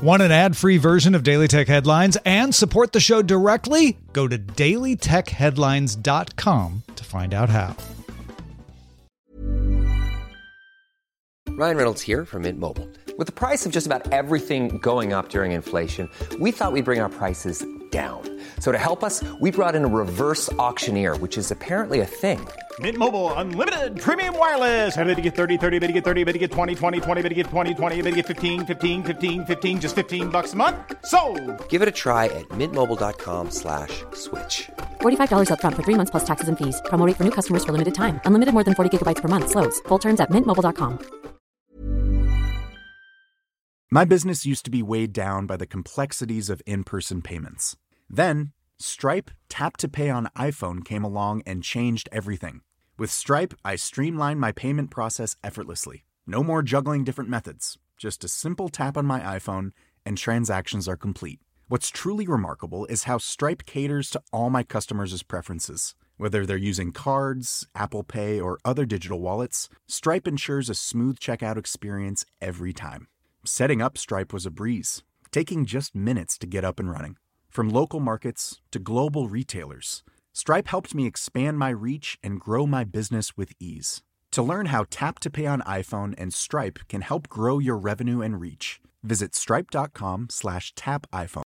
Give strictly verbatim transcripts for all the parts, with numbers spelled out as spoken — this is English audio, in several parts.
Want an ad-free version of Daily Tech Headlines and support the show directly? Go to daily tech headlines dot com to find out how. Ryan Reynolds here from Mint Mobile. With the price of just about everything going up during inflation, we thought we'd bring our prices down. So to help us, we brought in a reverse auctioneer, which is apparently a thing. Mint Mobile Unlimited Premium Wireless. How to get thirty, thirty, how to get thirty, how to get twenty, twenty, twenty, how to get twenty, twenty, how to get fifteen, fifteen, fifteen, fifteen, just fifteen bucks a month? Sold! Give it a try at mintmobile.com slash switch. forty-five dollars up front for three months plus taxes and fees. Promo rate for new customers for limited time. Unlimited more than forty gigabytes per month. Slows full terms at mint mobile dot com. My business used to be weighed down by the complexities of in-person payments. Then, Stripe Tap to Pay on iPhone came along and changed everything. With Stripe, I streamlined my payment process effortlessly. No more juggling different methods. Just a simple tap on my iPhone and transactions are complete. What's truly remarkable is how Stripe caters to all my customers' preferences. Whether they're using cards, Apple Pay, or other digital wallets, Stripe ensures a smooth checkout experience every time. Setting up Stripe was a breeze, taking just minutes to get up and running. From local markets to global retailers, Stripe helped me expand my reach and grow my business with ease. To learn how Tap to Pay on iPhone and Stripe can help grow your revenue and reach, visit stripe.com slash tap iPhone.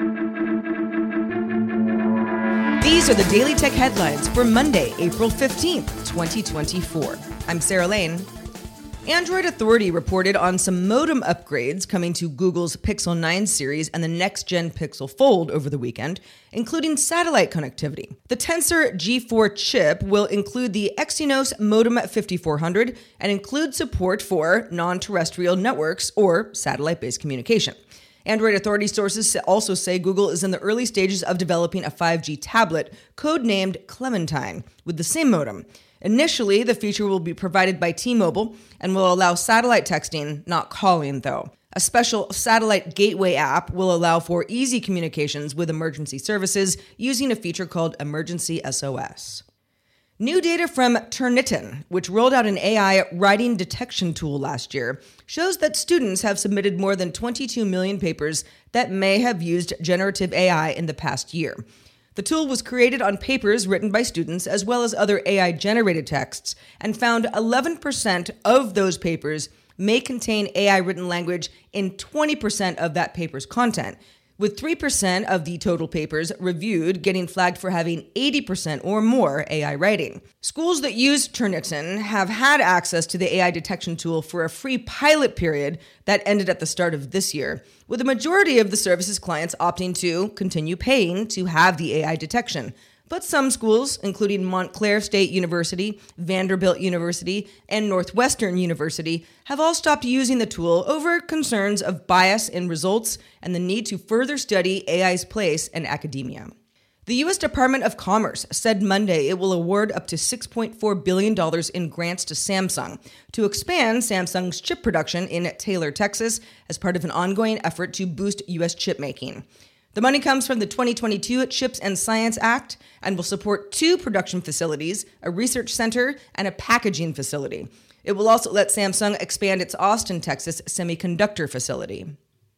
These are the Daily Tech Headlines for Monday, April fifteenth, twenty twenty-four. I'm Sarah Lane. Android Authority reported on some modem upgrades coming to Google's Pixel nine series and the next-gen Pixel Fold over the weekend, including satellite connectivity. The Tensor G four chip will include the Exynos Modem fifty-four hundred and include support for non-terrestrial networks or satellite-based communication. Android Authority sources also say Google is in the early stages of developing a five G tablet, codenamed Clementine, with the same modem. Initially, the feature will be provided by T-Mobile and will allow satellite texting, not calling, though. A special satellite gateway app will allow for easy communications with emergency services using a feature called Emergency S O S. New data from Turnitin, which rolled out an A I writing detection tool last year, shows that students have submitted more than twenty-two million papers that may have used generative A I in the past year. The tool was created on papers written by students as well as other A I-generated texts and found eleven percent of those papers may contain A I-written language in twenty percent of that paper's content, with three percent of the total papers reviewed getting flagged for having eighty percent or more A I writing. Schools that use Turnitin have had access to the A I detection tool for a free pilot period that ended at the start of this year, with the majority of the service's clients opting to continue paying to have the A I detection. But some schools, including Montclair State University, Vanderbilt University, and Northwestern University, have all stopped using the tool over concerns of bias in results and the need to further study A I's place in academia. The U S Department of Commerce said Monday it will award up to six point four billion dollars in grants to Samsung to expand Samsung's chip production in Taylor, Texas, as part of an ongoing effort to boost U S chip making. The money comes from the twenty twenty-two Chips and Science Act and will support two production facilities, a research center, and a packaging facility. It will also let Samsung expand its Austin, Texas semiconductor facility.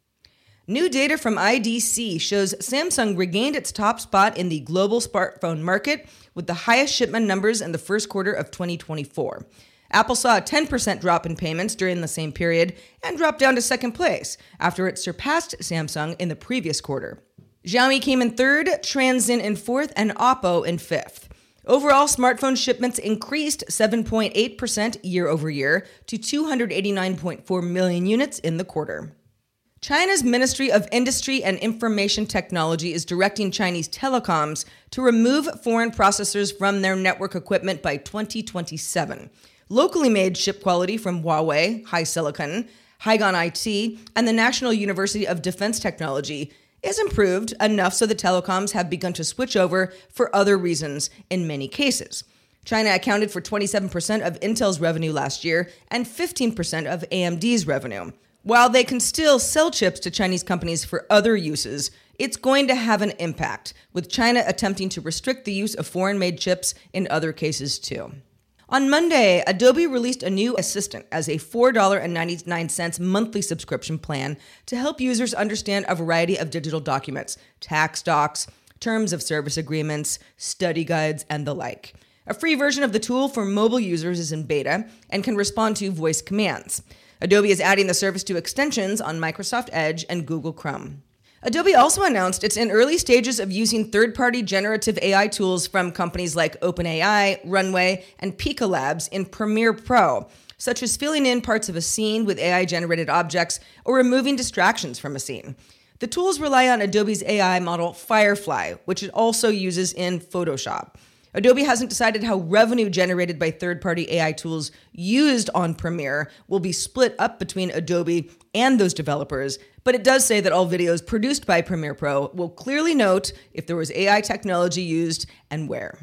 New data from I D C shows Samsung regained its top spot in the global smartphone market with the highest shipment numbers in the first quarter of twenty twenty-four. Apple saw a ten percent drop in payments during the same period and dropped down to second place after it surpassed Samsung in the previous quarter. Xiaomi came in third, Transsion in fourth, and Oppo in fifth. Overall, smartphone shipments increased seven point eight percent year over year to two hundred eighty-nine point four million units in the quarter. China's Ministry of Industry and Information Technology is directing Chinese telecoms to remove foreign processors from their network equipment by twenty twenty-seven. Locally made chip quality from Huawei, HiSilicon, Haigan I T, and the National University of Defense Technology is improved enough so the telecoms have begun to switch over for other reasons in many cases. China accounted for twenty-seven percent of Intel's revenue last year and fifteen percent of A M D's revenue. While they can still sell chips to Chinese companies for other uses, it's going to have an impact, with China attempting to restrict the use of foreign-made chips in other cases too. On Monday, Adobe released a new Assistant as a four dollars and ninety-nine cents monthly subscription plan to help users understand a variety of digital documents, tax docs, terms of service agreements, study guides, and the like. A free version of the tool for mobile users is in beta and can respond to voice commands. Adobe is adding the service to extensions on Microsoft Edge and Google Chrome. Adobe also announced it's in early stages of using third-party generative A I tools from companies like OpenAI, Runway, and Pika Labs in Premiere Pro, such as filling in parts of a scene with A I-generated objects or removing distractions from a scene. The tools rely on Adobe's A I model Firefly, which it also uses in Photoshop. Adobe hasn't decided how revenue generated by third-party A I tools used on Premiere will be split up between Adobe and those developers, but it does say that all videos produced by Premiere Pro will clearly note if there was A I technology used and where.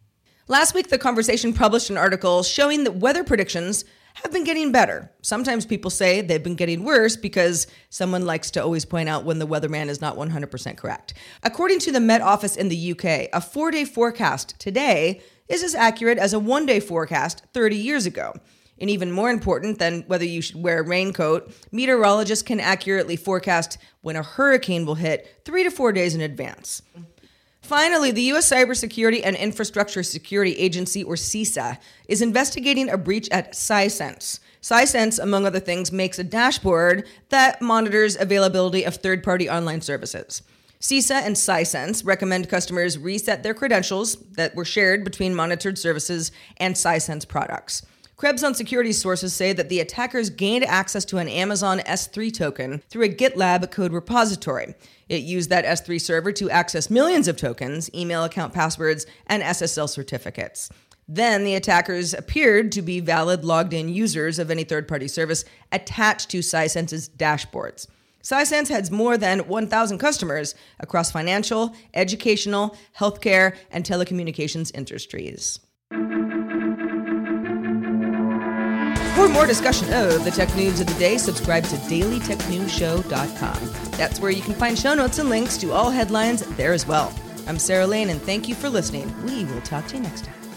Last week, The Conversation published an article showing that weather predictions have been getting better. Sometimes people say they've been getting worse because someone likes to always point out when the weatherman is not one hundred percent correct. According to the Met Office in the U K, a four-day forecast today is as accurate as a one-day forecast thirty years ago. And even more important than whether you should wear a raincoat, meteorologists can accurately forecast when a hurricane will hit three to four days in advance. Finally, the U S Cybersecurity and Infrastructure Security Agency, or CISA, is investigating a breach at Sisense. Sisense, among other things, makes a dashboard that monitors availability of third-party online services. CISA and Sisense recommend customers reset their credentials that were shared between monitored services and Sisense products. Krebs on Security sources say that the attackers gained access to an Amazon S three token through a GitLab code repository. It used that S three server to access millions of tokens, email account passwords, and S S L certificates. Then the attackers appeared to be valid logged-in users of any third-party service attached to Sisense's dashboards. Sisense has more than one thousand customers across financial, educational, healthcare, and telecommunications industries. For more discussion of the tech news of the day, subscribe to daily tech news show dot com. That's where you can find show notes and links to all headlines there as well. I'm Sarah Lane, and thank you for listening. We will talk to you next time.